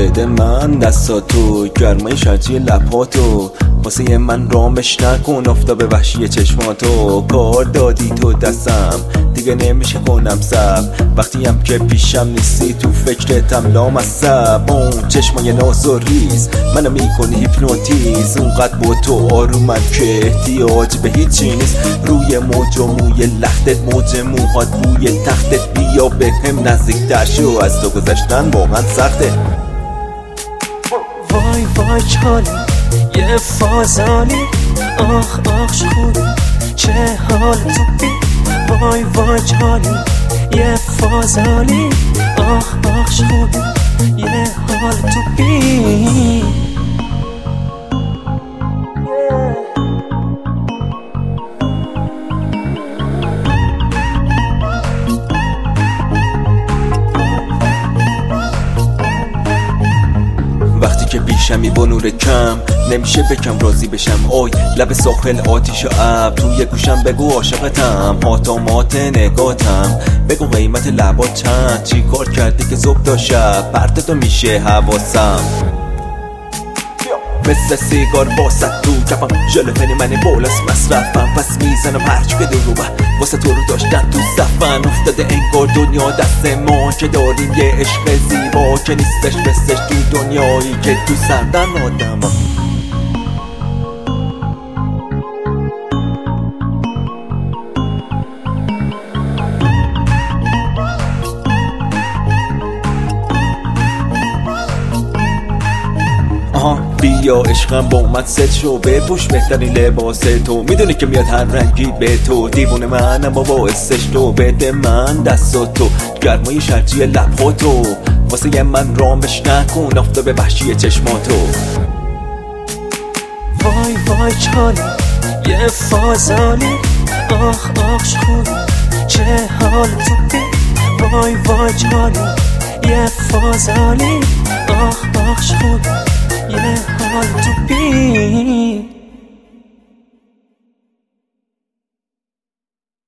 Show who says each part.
Speaker 1: بده من دستاتو، گرمای شرجی لپاتو، واسه من رامش نکن افتاب وحشی چشماتو. کار دادی تو دستم دیگه نمیشه کنم سب، وقتی هم که پیشم نیستی تو فکرتم لامصب. اون چشمای ناز و ریز منو میکنی هیپنوتیز، اونقدر با تو آرومم که احتیاج به هیچی نیست. روی موج و موی لختت، موج موهات روی تختت، بیا به هم نزدیکتر شو، از تو گذشتن واقعا سخته.
Speaker 2: وای وای چالی یه فازالی، آخ آخ خوبی چه حال تو بی. وای وای چالی یه فازالی، آخ آخ خوبی یه حال تو بی.
Speaker 1: وقتی که پیشمی با نور کم نمیشه بکم راضی بشم، اوی لب ساحل آتیش و ابر توی گوشم بگو عاشقتم، هاتامات نگاتم بگو قیمت لبات چند، چی کار کردی که صبح تا شب پرتتو میشه حواسم. مثل سیگار واسه تو کفم، ژلوفنی من بالاست مصرفم، پس میزنم هرچی که دروبه واسه تو رو داشتن تو صفن. افتاده انگار دنیا دست ما که داریم یه عشق زیبا که نیستش مثلش تو دنیایی که تو سردن آدم ها. بیا عشقم با اومد ست شو، بپوش بهترین لباس تو، میدونی که میاد هر رنگی به تو، دیوونه منم با باعثش تو. بده من دستاتو، گرمای شرجی لباتو، واسه من رامش نکن آفتاب وحشی چشماتو.
Speaker 2: وای وای چالی یه فازالی، آخ آخ خوبی چه حال تو بی. وای وای چالی یه فازالی، آخ آخ خوبی یه حال تو بی.